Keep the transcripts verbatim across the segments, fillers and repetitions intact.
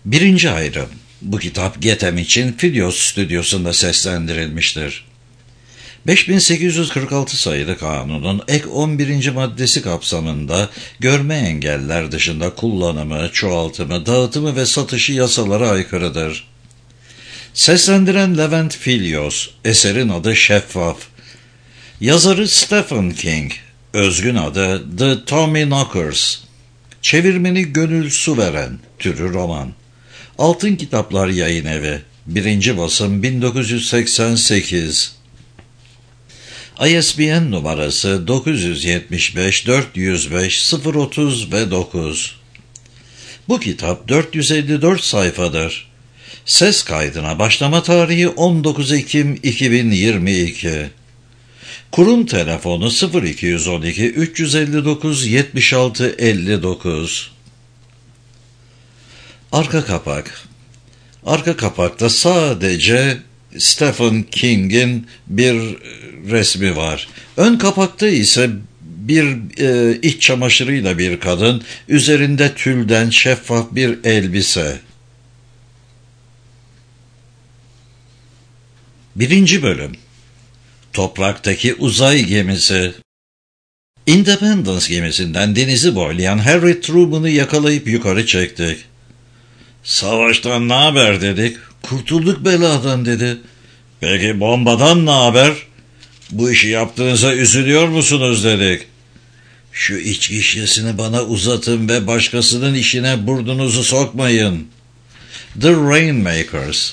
Birinci ayrım. Bu kitap Getem için Filyos stüdyosunda seslendirilmiştir. beş bin sekiz yüz kırk altı sayılı kanunun ek on birinci maddesi kapsamında görme engeller dışında kullanımı, çoğaltımı, dağıtımı ve satışı yasalara aykırıdır. Seslendiren Levent Filyos, eserin adı Şeffaf. Yazarı Stephen King, özgün adı The Tommyknockers. Çevirmeni Gönül Suveren, türü roman. Altın Kitaplar Yayınevi, birinci basım bin dokuz yüz seksen sekiz. I S B N numarası dokuz yüz yetmiş beş dört yüz beş sıfır otuz ve dokuz. Bu kitap dört yüz elli dört sayfadır. Ses kaydına başlama tarihi on dokuz Ekim iki bin yirmi iki. Kurum telefonu sıfır iki yüz on iki üç yüz elli dokuz yetmiş altı elli dokuz. Arka kapak. Arka kapakta sadece Stephen King'in bir resmi var. Ön kapakta ise bir e, iç çamaşırıyla bir kadın, üzerinde tülden şeffaf bir elbise. Birinci bölüm. Topraktaki uzay gemisi. Independence gemisinden denizi boylayan Harry Truman'ı yakalayıp yukarı çektik. "Savaştan ne haber?" dedik. "Kurtulduk beladan," dedi. "Peki bombadan ne haber?" "Bu işi yaptığınıza üzülüyor musunuz?" dedik. "Şu içki şişesini bana uzatın ve başkasının işine burnunuzu sokmayın." The Rainmakers.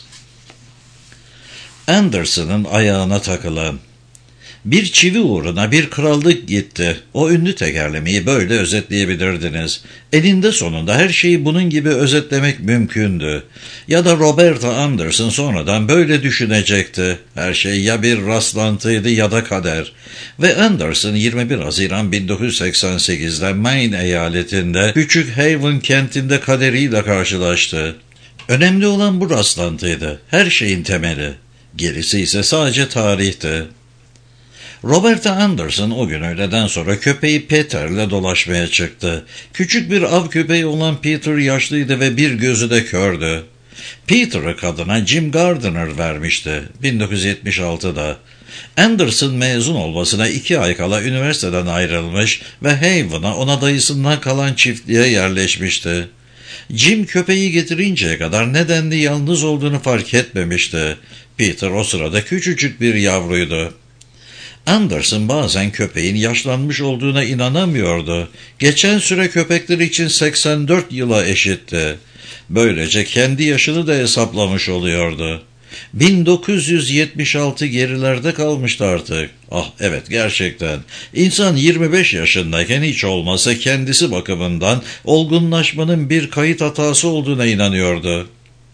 Anderson'ın ayağına takılan. Bir çivi uğruna bir krallık gitti. O ünlü tekerlemeyi böyle özetleyebilirdiniz. Elinde sonunda her şeyi bunun gibi özetlemek mümkündü. Ya da Roberta Anderson sonradan böyle düşünecekti. Her şey ya bir rastlantıydı ya da kader. Ve Anderson yirmi bir Haziran bin dokuz yüz seksen sekiz'de Maine eyaletinde Küçük Haven kentinde kaderiyle karşılaştı. Önemli olan bu rastlantıydı. Her şeyin temeli. Gerisi ise sadece tarihti. Roberta Anderson o gün öğleden sonra köpeği Peter'le dolaşmaya çıktı. Küçük bir av köpeği olan Peter yaşlıydı ve bir gözü de kördü. Peter'ı kadına Jim Gardner vermişti bin dokuz yüz yetmiş altı'da. Anderson mezun olmasına iki ay kala üniversiteden ayrılmış ve Haven'a ona dayısından kalan çiftliğe yerleşmişti. Jim köpeği getirinceye kadar nedenli yalnız olduğunu fark etmemişti. Peter o sırada küçücük bir yavruydu. Anderson bazen köpeğin yaşlanmış olduğuna inanamıyordu. Geçen süre köpekler için seksen dört yıla eşitti. Böylece kendi yaşını da hesaplamış oluyordu. bin dokuz yüz yetmiş altı gerilerde kalmıştı artık. Ah evet, gerçekten. İnsan yirmi beş yaşındayken hiç olmazsa kendisi bakımından olgunlaşmanın bir kayıt hatası olduğuna inanıyordu.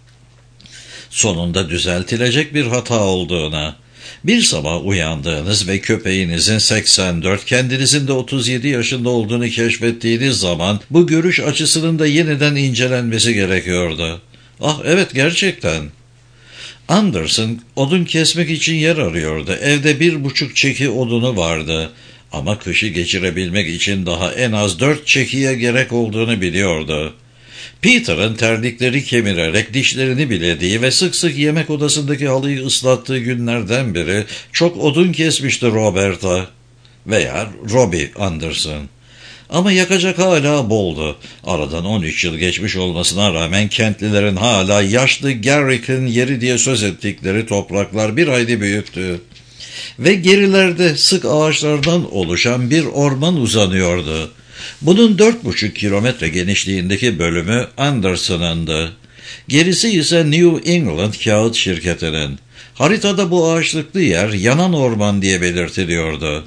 Sonunda düzeltilecek bir hata olduğuna. Bir sabah uyandığınız ve köpeğinizin seksen dört, kendinizin de otuz yedi yaşında olduğunu keşfettiğiniz zaman bu görüş açısının da yeniden incelenmesi gerekiyordu. Ah evet, gerçekten. Anderson odun kesmek için yer arıyordu. Evde bir buçuk çeki odunu vardı. Ama kışı geçirebilmek için daha en az dört çekiye gerek olduğunu biliyordu. Peter'ın terlikleri kemirerek dişlerini bilediği ve sık sık yemek odasındaki halıyı ıslattığı günlerden beri çok odun kesmişti Roberta veya Robbie Anderson. Ama yakacak hala boldu. Aradan on üç yıl geçmiş olmasına rağmen kentlilerin hala yaşlı Garrick'in yeri diye söz ettikleri topraklar bir hayli büyüktü. Ve gerilerde sık ağaçlardan oluşan bir orman uzanıyordu. Bunun dört buçuk kilometre genişliğindeki bölümü Anderson'ındı. Gerisi ise New England Kağıt Şirketi'nin. Haritada bu ağaçlıklı yer yanan orman diye belirtiliyordu.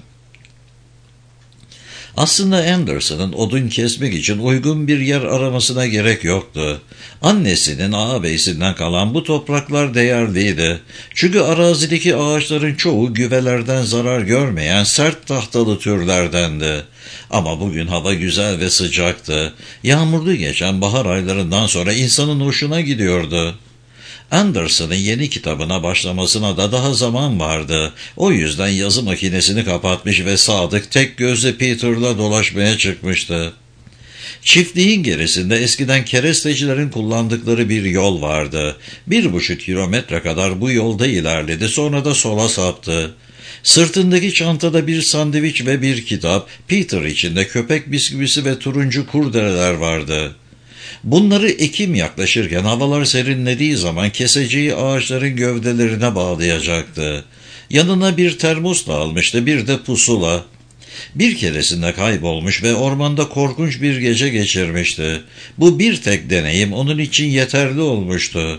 Aslında Anderson'ın odun kesmek için uygun bir yer aramasına gerek yoktu. Annesinin ağabeysinden kalan bu topraklar değerliydi. Çünkü arazideki ağaçların çoğu güvelerden zarar görmeyen sert tahtalı türlerdendi. Ama bugün hava güzel ve sıcaktı. Yağmurlu geçen bahar aylarından sonra insanın hoşuna gidiyordu. Anderson'ın yeni kitabına başlamasına da daha zaman vardı. O yüzden yazı makinesini kapatmış ve sadık tek gözlü Peter'la dolaşmaya çıkmıştı. Çiftliğin gerisinde eskiden kerestecilerin kullandıkları bir yol vardı. Bir buçuk kilometre kadar bu yolda ilerledi, sonra da sola saptı. Sırtındaki çantada bir sandviç ve bir kitap, Peter içinde köpek bisküvisi ve turuncu kurdeleler vardı. Bunları Ekim yaklaşırken havalar serinlediği zaman keseceği ağaçların gövdelerine bağlayacaktı. Yanına bir termos da almıştı, bir de pusula. Bir keresinde kaybolmuş ve ormanda korkunç bir gece geçirmişti. Bu bir tek deneyim onun için yeterli olmuştu.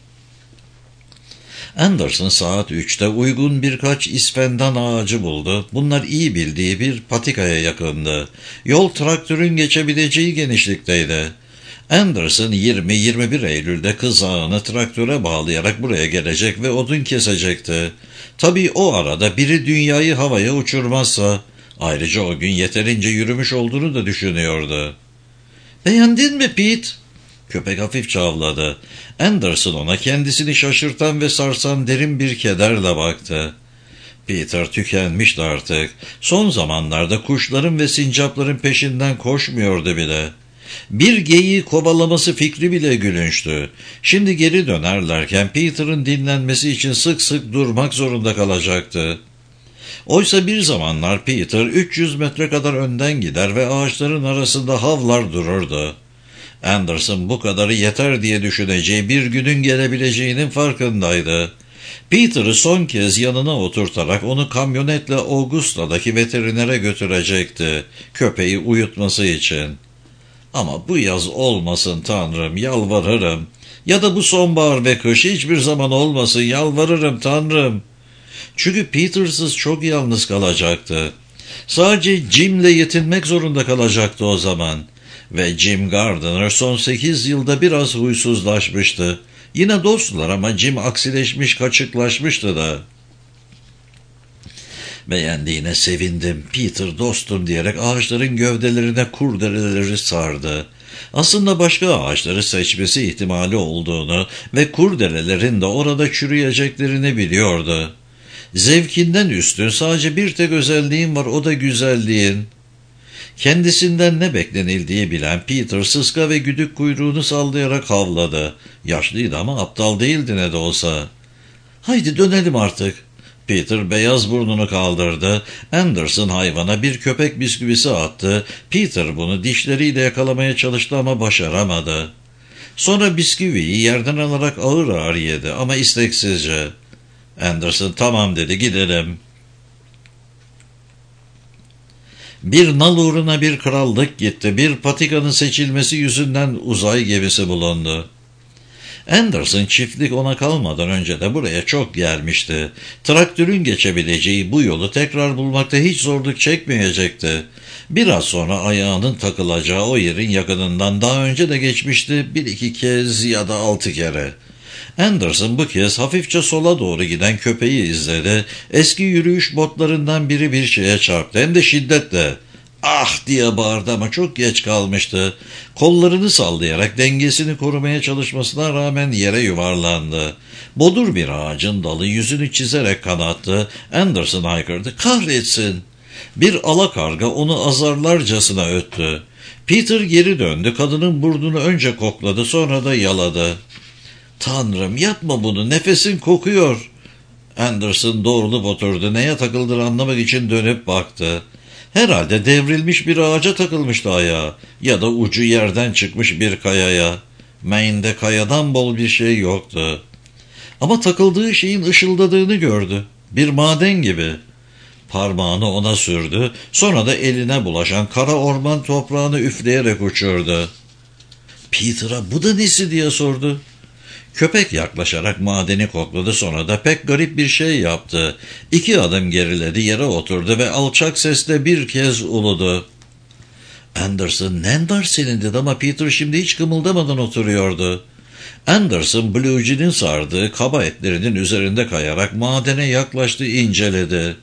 Anderson saat üçte uygun birkaç ispendan ağacı buldu. Bunlar iyi bildiği bir patikaya yakındı. Yol traktörün geçebileceği genişlikteydi. Anderson yirmi yirmi bir Eylül'de kızağını traktöre bağlayarak buraya gelecek ve odun kesecekti. Tabii o arada biri dünyayı havaya uçurmazsa, ayrıca o gün yeterince yürümüş olduğunu da düşünüyordu. "Beğendin mi Pete?" Köpek hafif çavladı. Anderson ona kendisini şaşırtan ve sarsan derin bir kederle baktı. Peter tükenmişti artık. Son zamanlarda kuşların ve sincapların peşinden koşmuyordu bile. Bir geyiği kovalaması fikri bile gülünçtü. Şimdi geri dönerlerken Peter'ın dinlenmesi için sık sık durmak zorunda kalacaktı. Oysa bir zamanlar Peter üç yüz metre kadar önden gider ve ağaçların arasında havlar dururdu. Anderson bu kadarı yeter diye düşüneceği bir günün gelebileceğinin farkındaydı. Peter'ı son kez yanına oturtarak onu kamyonetle Augusta'daki veterinere götürecekti, köpeği uyutması için. "Ama bu yaz olmasın Tanrım, yalvarırım. Ya da bu sonbahar ve kış hiçbir zaman olmasın, yalvarırım Tanrım." Çünkü Peter'sız çok yalnız kalacaktı. Sadece Jim'le yetinmek zorunda kalacaktı o zaman. Ve Jim Gardner son sekiz yılda biraz huysuzlaşmıştı. Yine dostlar ama Jim aksileşmiş, kaçıklaşmıştı da. "Beğendiğine sevindim, Peter dostum," diyerek ağaçların gövdelerine kurdeleleri sardı. Aslında başka ağaçları seçmesi ihtimali olduğunu ve kurdelelerin de orada çürüyeceklerini biliyordu. Zevkinden üstün sadece bir tek özelliğin var, o da güzelliğin. Kendisinden ne beklenildiği bilen Peter sıska ve güdük kuyruğunu sallayarak havladı. Yaşlıydı ama aptal değildi ne de olsa. "Haydi dönelim artık." Peter beyaz burnunu kaldırdı. Anderson hayvana bir köpek bisküvisi attı. Peter bunu dişleriyle yakalamaya çalıştı ama başaramadı. Sonra bisküviyi yerden alarak ağır ağır yedi ama isteksizce. Anderson "Tamam," dedi, "gidelim." Bir nal uğruna bir krallık gitti. Bir patikanın seçilmesi yüzünden uzay gemisi bulundu. Anderson çiftlik ona kalmadan önce de buraya çok gelmişti. Traktörün geçebileceği bu yolu tekrar bulmakta hiç zorluk çekmeyecekti. Biraz sonra ayağının takılacağı o yerin yakınından daha önce de geçmişti, bir iki kez ya da altı kere. Anderson bu kez hafifçe sola doğru giden köpeği izledi. Eski yürüyüş botlarından biri bir şeye çarptı, hem de şiddetle. "Ah!" diye bağırdı ama çok geç kalmıştı. Kollarını sallayarak dengesini korumaya çalışmasına rağmen yere yuvarlandı. Bodur bir ağacın dalı yüzünü çizerek kanattı. Anderson haykırdı, "Kahretsin!" Bir alakarga onu azarlarcasına öttü. Peter geri döndü, kadının burnunu önce kokladı, sonra da yaladı. "Tanrım, yapma bunu, nefesin kokuyor." Anderson doğrulup oturdu. Neye takıldığını anlamak için dönüp baktı. Herhalde devrilmiş bir ağaca takılmıştı ayağı ya da ucu yerden çıkmış bir kayaya. Maine'de kayadan bol bir şey yoktu. Ama takıldığı şeyin ışıldadığını gördü. Bir maden gibi. Parmağını ona sürdü, sonra da eline bulaşan kara orman toprağını üfleyerek uçurdu. Peter'a "Bu da nesi?" diye sordu. Köpek yaklaşarak madeni kokladı, sonra da pek garip bir şey yaptı. İki adım geriledi, yere oturdu ve alçak sesle bir kez uludu. Anderson, "Nen var senin?" dedi ama Peter şimdi hiç kımıldamadan oturuyordu. Anderson, Blue Jean'in sardığı kaba etlerinin üzerinde kayarak madene yaklaştı, inceledi.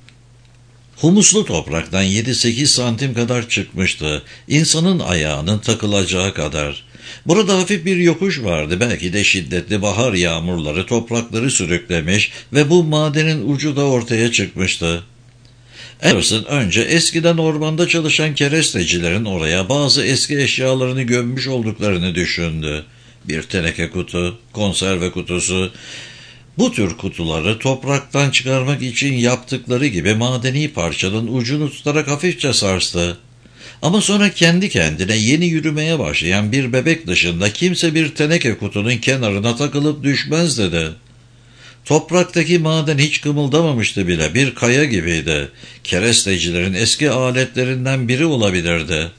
Humuslu topraktan yedi sekiz santim kadar çıkmıştı. İnsanın ayağının takılacağı kadar. Burada hafif bir yokuş vardı. Belki de şiddetli bahar yağmurları toprakları sürüklemiş ve bu madenin ucu da ortaya çıkmıştı. Anderson önce eskiden ormanda çalışan kerestecilerin oraya bazı eski eşyalarını gömmüş olduklarını düşündü. Bir teneke kutu, konserve kutusu. Bu tür kutuları topraktan çıkarmak için yaptıkları gibi madeni parçanın ucunu tutarak hafifçe sarstı. Ama sonra kendi kendine yeni yürümeye başlayan bir bebek dışında kimse bir teneke kutunun kenarına takılıp düşmez dedi. Topraktaki maden hiç kımıldamamıştı bile, bir kaya gibiydi. Kerestecilerin eski aletlerinden biri olabilirdi.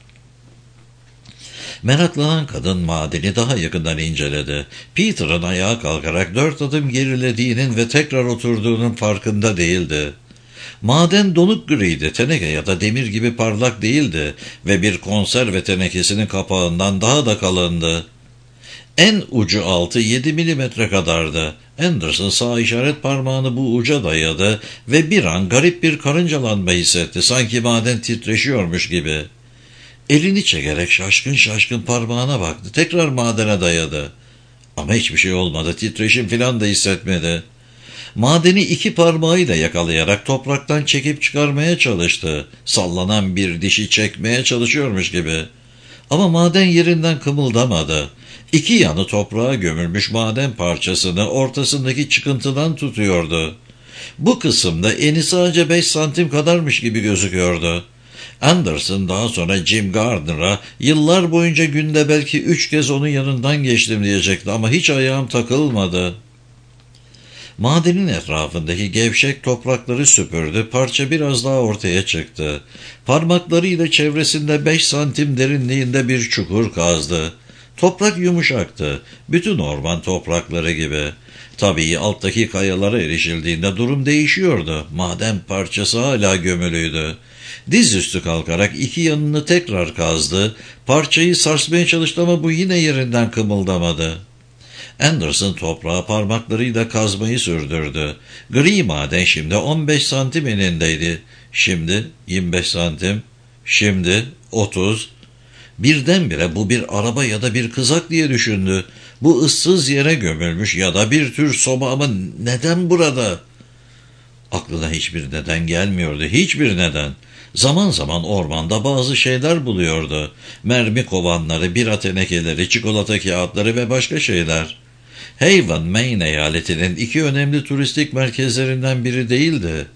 Meraklanan kadın madeni daha yakından inceledi. Peter'ın ayağa kalkarak dört adım gerilediğinin ve tekrar oturduğunun farkında değildi. Maden donuk griydi, teneke ya da demir gibi parlak değildi ve bir konserve tenekesinin kapağından daha da kalındı. En ucu altı yedi milimetre kadardı. Anderson sağ işaret parmağını bu uca dayadı ve bir an garip bir karıncalanma hissetti, sanki maden titreşiyormuş gibi. Elini çekerek şaşkın şaşkın parmağına baktı, tekrar madene dayadı. Ama hiçbir şey olmadı, titreşim filan da hissetmedi. Madeni iki parmağıyla yakalayarak topraktan çekip çıkarmaya çalıştı. Sallanan bir dişi çekmeye çalışıyormuş gibi. Ama maden yerinden kımıldamadı. İki yanı toprağa gömülmüş maden parçasını ortasındaki çıkıntıdan tutuyordu. Bu kısımda eni sadece beş santim kadarmış gibi gözüküyordu. Anderson daha sonra Jim Gardner'a yıllar boyunca günde belki üç kez onun yanından geçtim diyecekti ama hiç ayağım takılmadı. Madenin etrafındaki gevşek toprakları süpürdü, parça biraz daha ortaya çıktı. Parmaklarıyla çevresinde beş santim derinliğinde bir çukur kazdı. Toprak yumuşaktı, bütün orman toprakları gibi. Tabii alttaki kayalara erişildiğinde durum değişiyordu. Maden parçası hala gömülüydü. Dizüstü kalkarak iki yanını tekrar kazdı. Parçayı sarsmaya çalıştı ama bu yine yerinden kımıldamadı. Anderson toprağa parmaklarıyla kazmayı sürdürdü. Gri maden şimdi on beş santim enindeydi. Şimdi yirmi beş santim. Şimdi otuz. Birdenbire bu bir araba ya da bir kızak diye düşündü. Bu ıssız yere gömülmüş ya da bir tür soba ama neden burada? Aklına hiçbir neden gelmiyordu, hiçbir neden. Zaman zaman ormanda bazı şeyler buluyordu. Mermi kovanları, bira tenekeleri, çikolata kağıtları ve başka şeyler. Haven, Maine eyaletinin iki önemli turistik merkezlerinden biri değildi.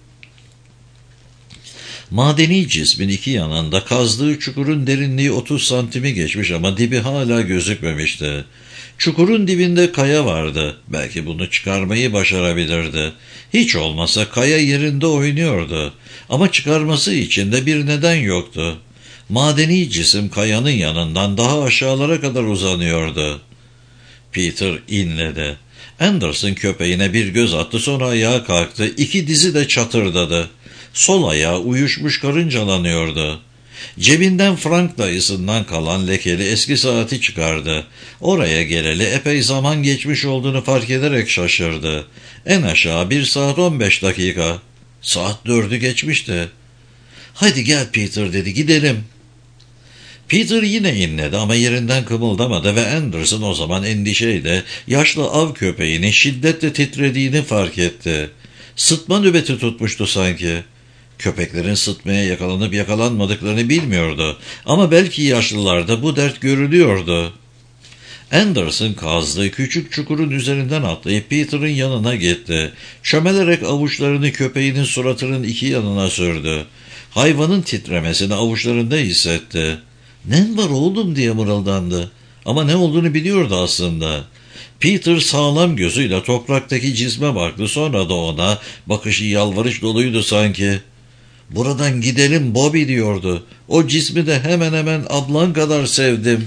Madeni cismin iki yanında kazdığı çukurun derinliği otuz santimi geçmiş ama dibi hala gözükmemişti. Çukurun dibinde kaya vardı. Belki bunu çıkarmayı başarabilirdi. Hiç olmazsa kaya yerinde oynuyordu. Ama çıkarması için de bir neden yoktu. Madeni cisim kayanın yanından daha aşağılara kadar uzanıyordu. Peter inledi. Anderson köpeğine bir göz attı, sonra ayağa kalktı. İki dizi de çatırdadı. Sol ayağı uyuşmuş karıncalanıyordu. Cebinden frank dayısından kalan lekeli eski saati çıkardı. Oraya geleli epey zaman geçmiş olduğunu fark ederek şaşırdı. En aşağı bir saat on beş dakika. Saat dördü geçmişti. "Hadi gel Peter," dedi, "gidelim." Peter yine inledi ama yerinden kımıldamadı ve Anderson o zaman endişeyle yaşlı av köpeğinin şiddetle titrediğini fark etti. Sıtma nöbeti tutmuştu sanki. Köpeklerin sıtmaya yakalanıp yakalanmadıklarını bilmiyordu ama belki yaşlılarda bu dert görülüyordu. Anderson kazdığı küçük çukurun üzerinden atlayıp Peter'ın yanına gitti. Çömelerek avuçlarını köpeğinin suratının iki yanına sürdü. Hayvanın titremesini avuçlarında hissetti. "Ne var oğlum?" diye mırıldandı. Ama ne olduğunu biliyordu aslında. Peter sağlam gözüyle topraktaki cisme baktı, sonra da ona, bakışı yalvarış doluydu sanki. "Buradan gidelim Bobby," diyordu. "O cismi de hemen hemen ablan kadar sevdim."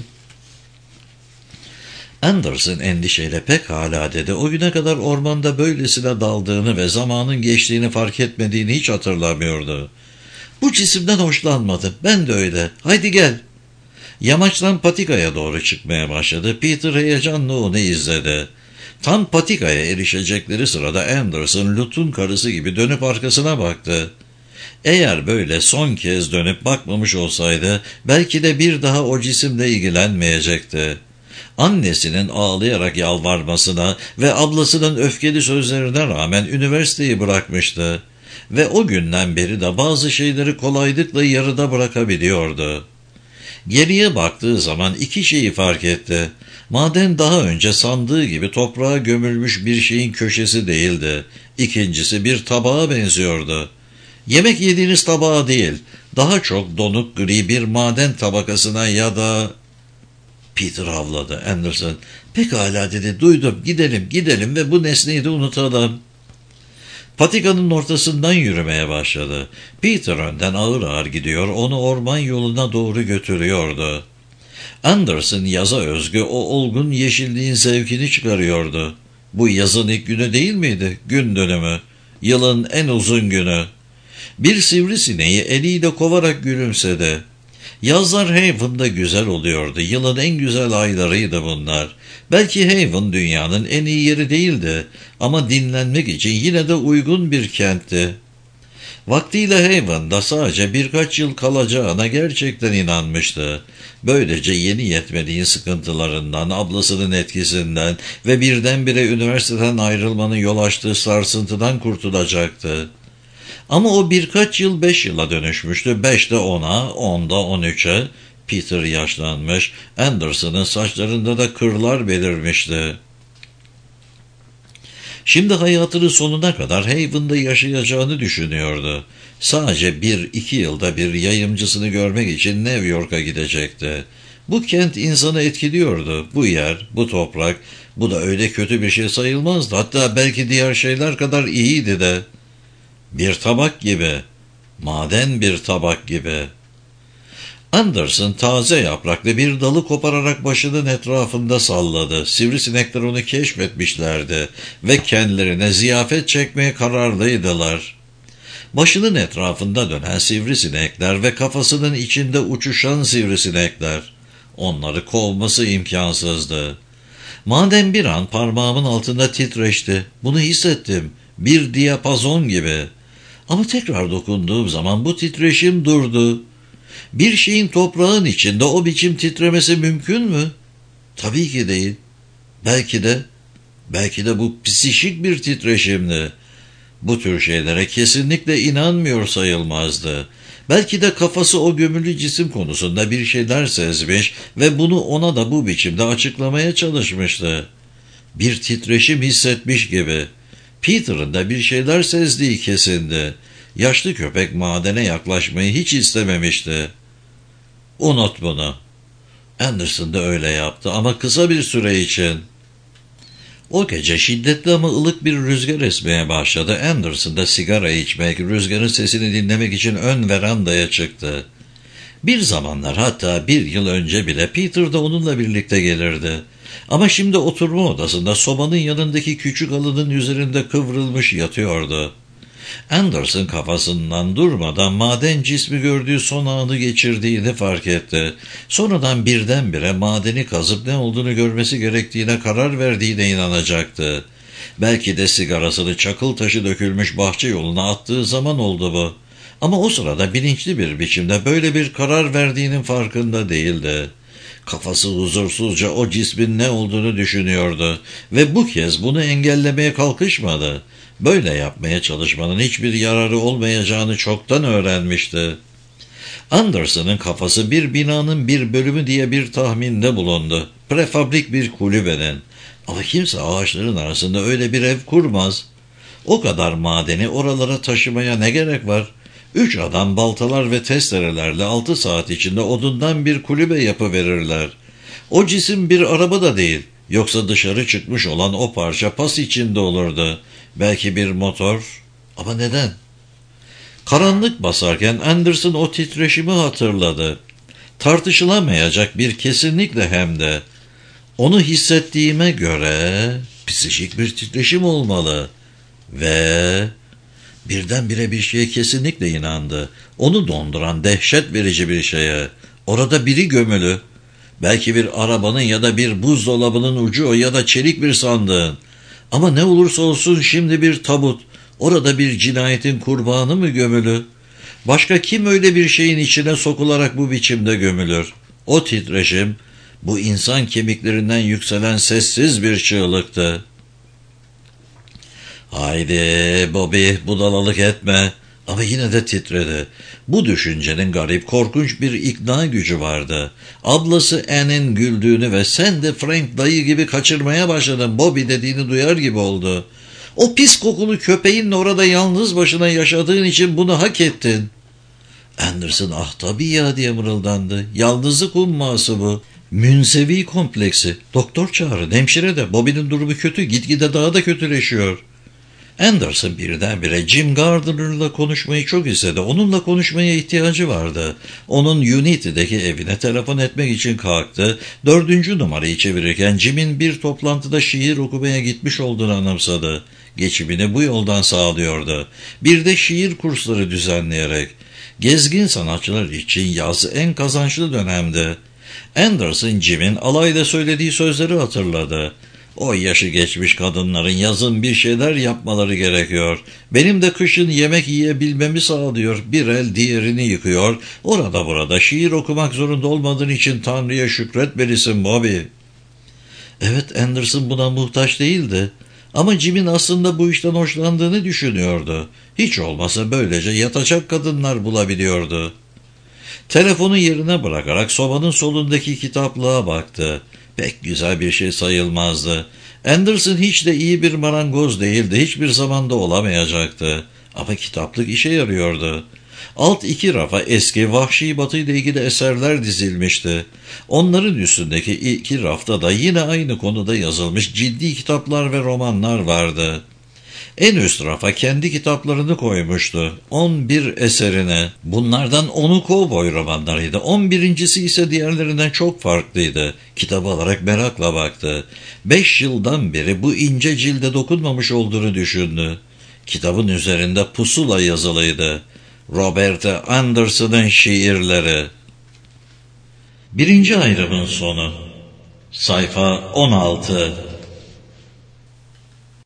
Anderson endişeyle "Pekala," dedi. O güne kadar ormanda böylesine daldığını ve zamanın geçtiğini fark etmediğini hiç hatırlamıyordu. "Bu cisimden hoşlanmadım. Ben de öyle. Haydi gel." Yamaçtan patikaya doğru çıkmaya başladı. Peter heyecanla onu izledi. Tam patikaya erişecekleri sırada Anderson, Lut'un karısı gibi dönüp arkasına baktı. Eğer böyle son kez dönüp bakmamış olsaydı belki de bir daha o cisimle ilgilenmeyecekti. Annesinin ağlayarak yalvarmasına ve ablasının öfkeli sözlerine rağmen üniversiteyi bırakmıştı. ve o günden beri de bazı şeyleri kolaylıkla yarıda bırakabiliyordu. Geriye baktığı zaman iki şeyi fark etti. Maden daha önce sandığı gibi toprağa gömülmüş bir şeyin köşesi değildi. İkincisi bir tabağa benziyordu. Yemek yediğiniz tabağa değil, daha çok donuk gri bir maden tabakasına ya da... Peter havladı. Anderson, pekala dedi, duydum, gidelim gidelim ve bu nesneyi de unutalım. Patikanın ortasından yürümeye başladı. Peter önden ağır ağır gidiyor, onu orman yoluna doğru götürüyordu. Anderson yaza özgü o olgun yeşilliğin zevkini çıkarıyordu. Bu yazın ilk günü değil miydi? Gün dönümü. Yılın en uzun günü. Bir sivrisineği eliyle kovarak gülümsedi. Yazlar Haven'da güzel oluyordu. Yılın en güzel aylarıydı bunlar. Belki Haven dünyanın en iyi yeri değildi ama dinlenmek için yine de uygun bir kentti. Vaktiyle Haven'da sadece birkaç yıl kalacağına gerçekten inanmıştı. Böylece yeni yetmediğin sıkıntılarından, ablasının etkisinden ve birdenbire üniversiteden ayrılmanın yol açtığı sarsıntıdan kurtulacaktı. Ama o birkaç yıl beş yıla dönüşmüştü. Beşte ona, onda on üçe. Peter yaşlanmış, Anderson'ın saçlarında da kırlar belirmişti. Şimdi hayatının sonuna kadar Haven'da yaşayacağını düşünüyordu. Sadece bir iki yılda bir yayımcısını görmek için New York'a gidecekti. Bu kent insanı etkiliyordu. Bu yer, bu toprak, bu da öyle kötü bir şey sayılmazdı. Hatta belki diğer şeyler kadar iyiydi de. Bir tabak gibi, maden bir tabak gibi. Anderson taze yapraklı bir dalı kopararak başının etrafında salladı. Sivrisinekler onu keşfetmişlerdi ve kendilerine ziyafet çekmeye kararlıydılar. Başının etrafında dönen sivrisinekler ve kafasının içinde uçuşan sivrisinekler. Onları kovması imkansızdı. Maden bir an parmağımın altında titreşti. Bunu hissettim. Bir diyapazon gibi. Ama tekrar dokunduğum zaman bu titreşim durdu. Bir şeyin toprağın içinde o biçim titremesi mümkün mü? Tabii ki değil. Belki de, belki de bu psişik bir titreşimdi. Bu tür şeylere kesinlikle inanmıyor sayılmazdı. Belki de kafası o gömülü cisim konusunda bir şeyler sezmiş ve bunu ona da bu biçimde açıklamaya çalışmıştı. Bir titreşim hissetmiş gibi. Peter'ın da bir şeyler sezdiği kesindi. Yaşlı köpek madene yaklaşmayı hiç istememişti. Unut bunu. Anderson da öyle yaptı ama kısa bir süre için. O gece şiddetli ama ılık bir rüzgar esmeye başladı. Anderson da sigara içmek, rüzgarın sesini dinlemek için ön verandaya çıktı. Bir zamanlar, hatta bir yıl önce bile Peter da onunla birlikte gelirdi. Ama şimdi oturma odasında sobanın yanındaki küçük halının üzerinde kıvrılmış yatıyordu. Anderson kafasından durmadan maden cismi gördüğü son anı geçirdiğini fark etti. Sonradan birdenbire madeni kazıp ne olduğunu görmesi gerektiğine karar verdiğine inanacaktı. Belki de sigarasını çakıl taşı dökülmüş bahçe yoluna attığı zaman oldu bu. Ama o sırada bilinçli bir biçimde böyle bir karar verdiğinin farkında değildi. Kafası huzursuzca o cismin ne olduğunu düşünüyordu ve bu kez bunu engellemeye kalkışmadı. Böyle yapmaya çalışmanın hiçbir yararı olmayacağını çoktan öğrenmişti. Anderson'ın kafası bir binanın bir bölümü diye bir tahminde bulundu. Prefabrik bir kulübenin. Ama kimse ağaçların arasında öyle bir ev kurmaz. O kadar madeni oralara taşımaya ne gerek var? Üç adam baltalar ve testerelerle altı saat içinde odundan bir kulübe yapıverirler. O cisim bir araba da değil. Yoksa dışarı çıkmış olan o parça pas içinde olurdu. Belki bir motor. Ama neden? Karanlık basarken Anderson o titreşimi hatırladı. Tartışılamayacak bir kesinlikle hem de. Onu hissettiğime göre psikik bir titreşim olmalı. Ve birdenbire bir şeye kesinlikle inandı. Onu donduran dehşet verici bir şeye. Orada biri gömülü. Belki bir arabanın ya da bir buzdolabının ucu o ya da çelik bir sandığın. Ama ne olursa olsun şimdi bir tabut. Orada bir cinayetin kurbanı mı gömülü? Başka kim öyle bir şeyin içine sokularak bu biçimde gömülür? O titreşim, bu insan kemiklerinden yükselen sessiz bir çığlıktı. Haydi Bobby, budalalık etme. Ama yine de titredi. Bu düşüncenin garip, korkunç bir ikna gücü vardı. Ablası Anne'in güldüğünü ve "Sen de Frank dayı gibi kaçırmaya başladın Bobby" dediğini duyar gibi oldu. "O pis kokulu köpeğinle orada yalnız başına yaşadığın için bunu hak ettin." Anderson "Ah tabii ya" diye mırıldandı. "Yalnızlık umması bu. Münzevi kompleksi. Doktor çağırın, hemşire de. Bobby'nin durumu kötü, gitgide daha da kötüleşiyor." Anderson birdenbire Jim Gardner'la konuşmayı çok istedi. Onunla konuşmaya ihtiyacı vardı. Onun Unity'deki evine telefon etmek için kalktı. Dördüncü numarayı çevirirken Jim'in bir toplantıda şiir okumaya gitmiş olduğunu anımsadı. Geçimini bu yoldan sağlıyordu. Bir de şiir kursları düzenleyerek. Gezgin sanatçılar için yaz en kazançlı dönemdi. Anderson Jim'in alayda söylediği sözleri hatırladı. "O yaşı geçmiş kadınların yazın bir şeyler yapmaları gerekiyor. Benim de kışın yemek yiyebilmemi sağlıyor. Bir el diğerini yıkıyor. Orada burada şiir okumak zorunda olmadığın için Tanrı'ya şükretmelisin Bobby." Evet, Anderson buna muhtaç değildi. Ama Jim'in aslında bu işten hoşlandığını düşünüyordu. Hiç olmasa böylece yatacak kadınlar bulabiliyordu. Telefonu yerine bırakarak sobanın solundaki kitaplığa baktı. Pek güzel bir şey sayılmazdı. Anderson hiç de iyi bir marangoz değildi, hiçbir zamanda olamayacaktı. Ama kitaplık işe yarıyordu. Alt iki rafa eski Vahşi Batı ile ilgili eserler dizilmişti. Onların üstündeki iki rafta da yine aynı konuda yazılmış ciddi kitaplar ve romanlar vardı. En üst rafa kendi kitaplarını koymuştu. On bir eserine. Bunlardan onu kovboy romanlarıydı. On birincisi ise diğerlerinden çok farklıydı. Kitabı alarak merakla baktı. Beş yıldan beri bu ince cilde dokunmamış olduğunu düşündü. Kitabın üzerinde pusula yazılıydı. Robert Anderson'ın şiirleri. Birinci ayrımın sonu. Sayfa on altı.